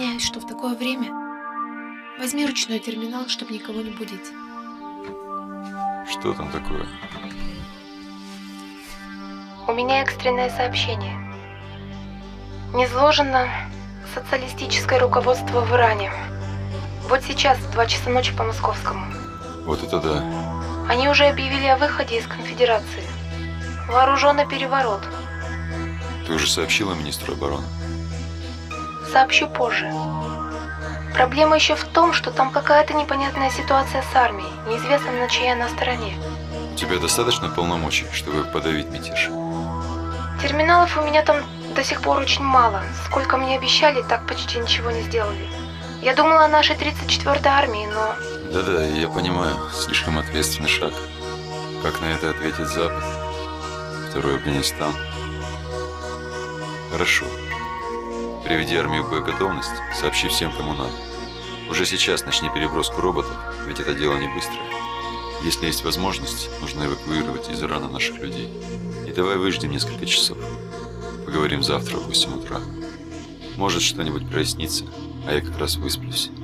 Извиняюсь, что в такое время. Возьми ручной терминал, чтобы никого не будить. Что там такое? У меня экстренное сообщение. Низложено социалистическое руководство в Иране. Вот сейчас, в 2 часа ночи по московскому. Вот это да. Они уже объявили о выходе из конфедерации. Вооруженный переворот. Ты уже сообщила министру обороны? Сообщу позже. Проблема еще в том, что там какая-то непонятная ситуация с армией. Неизвестно, на чьей она стороне. У тебя достаточно полномочий, чтобы подавить мятеж? Терминалов у меня там до сих пор очень мало. Сколько мне обещали, так почти ничего не сделали. Я думала о нашей 34-й армии, но... Да-да, я понимаю. Слишком ответственный шаг. Как на это ответит Запад? Второй Афганистан. Хорошо. Приведи армию в боеготовность, сообщи всем, кому надо. Уже сейчас начни переброску роботов, ведь это дело не быстрое. Если есть возможность, нужно эвакуировать из Ирана наших людей. И давай выждем несколько часов. Поговорим завтра в 8 утра. Может, что-нибудь прояснится, а я как раз высплюсь.